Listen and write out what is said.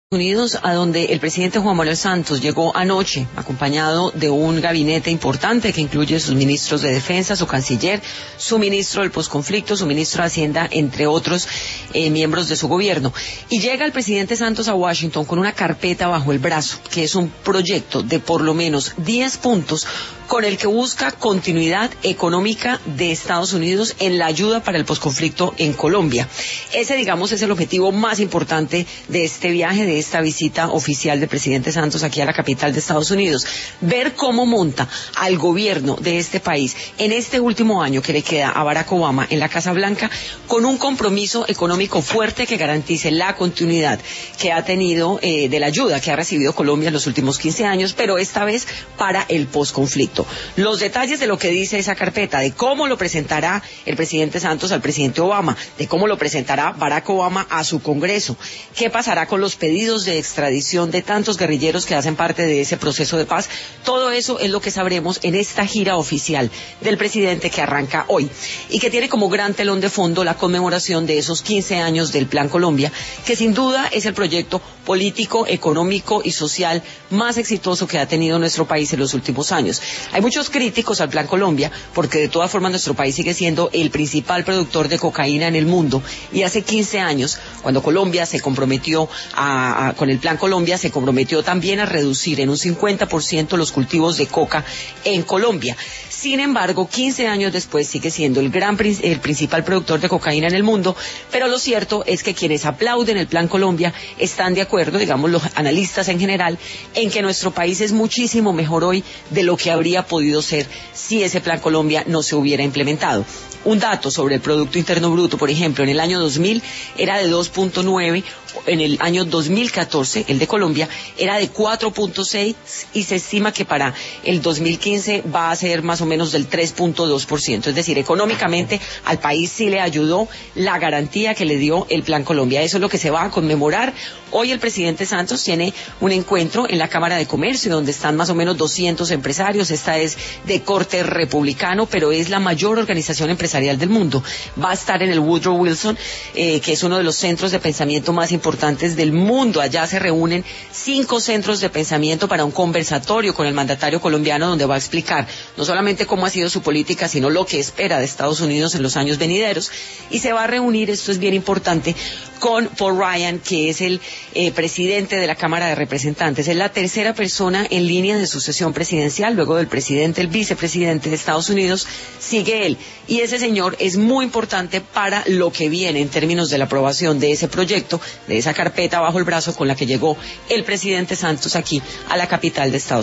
Unidos, a donde el presidente Juan Manuel Santos llegó anoche, acompañado de un gabinete importante que incluye sus ministros de defensa, su canciller, su ministro del posconflicto, su ministro de Hacienda, entre otros miembros de su gobierno. Y llega el presidente Santos a Washington con una carpeta bajo el brazo, que es un proyecto de por lo menos 10 puntos con el que busca continuidad económica de Estados Unidos en la ayuda para el posconflicto en Colombia. Ese, digamos, es el objetivo más importante de este viaje, de esta visita oficial del presidente Santos aquí a la capital de Estados Unidos. Ver cómo monta al gobierno de este país en este último año que le queda a Barack Obama en la Casa Blanca con un compromiso económico fuerte que garantice la continuidad que ha tenido de la ayuda que ha recibido Colombia en los últimos 15 años, pero esta vez para el posconflicto. Los detalles de lo que dice esa carpeta, de cómo lo presentará el presidente Santos al presidente Obama, de cómo lo presentará Barack Obama a su Congreso, qué pasará con los pedidos de extradición de tantos guerrilleros que hacen parte de ese proceso de paz, todo eso es lo que sabremos en esta gira oficial del presidente que arranca hoy y que tiene como gran telón de fondo la conmemoración de esos 15 años del Plan Colombia, que sin duda es el proyecto político, económico y social más exitoso que ha tenido nuestro país en los últimos años. Hay muchos críticos al Plan Colombia porque de todas formas nuestro país sigue siendo el principal productor de cocaína en el mundo y hace 15 años, cuando Colombia se comprometió con el Plan Colombia, se comprometió también a reducir en un 50% los cultivos de coca en Colombia. Sin embargo, 15 años después sigue siendo el principal productor de cocaína en el mundo, pero lo cierto es que quienes aplauden el Plan Colombia están de acuerdo, digamos los analistas en general, en que nuestro país es muchísimo mejor hoy de lo que habría podido ser si ese Plan Colombia no se hubiera implementado. Un dato sobre el Producto Interno Bruto, por ejemplo, en el año 2000 era de 2.9, en el año 2014, el de Colombia, era de 4.6 y se estima que para el 2015 va a ser más o menos del 3.2%. Es decir, económicamente al país sí le ayudó la garantía que le dio el Plan Colombia. Eso es lo que se va a conmemorar. Hoy el presidente Santos tiene un encuentro en la Cámara de Comercio donde están más o menos 200 empresarios. Esta es de corte republicano, pero es la mayor organización empresarial del mundo. Va a estar en el Woodrow Wilson, que es uno de los centros de pensamiento más importantes del mundo. Allá se reúnen 5 centros de pensamiento para un conversatorio con el mandatario colombiano donde va a explicar no solamente cómo ha sido su política, sino lo que espera de Estados Unidos en los años venideros. Y se va a reunir, esto es bien importante, con Paul Ryan, que es el presidente de la Cámara de Representantes. Es la tercera persona en línea de sucesión presidencial, luego del presidente, el vicepresidente de Estados Unidos, sigue él. Y ese señor es muy importante para lo que viene en términos de la aprobación de ese proyecto, de esa carpeta bajo el brazo con la que llegó el presidente Santos aquí a la capital de Estados Unidos.